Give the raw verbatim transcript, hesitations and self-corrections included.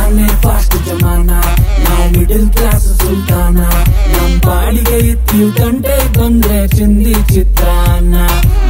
ನಾನೇ ಫಾಸ್ಟ್ ಜಮಾನ ನಾವು middle class ಸುಲ್ತಾನ ನಮ್ ಪಾಡಿಗೆ ಇತ್ತೀವ್ ಗಂಟೆ ಬಂದ್ರೆ ಚಿಂದಿ ಚಿತ್ರಾನ್ನ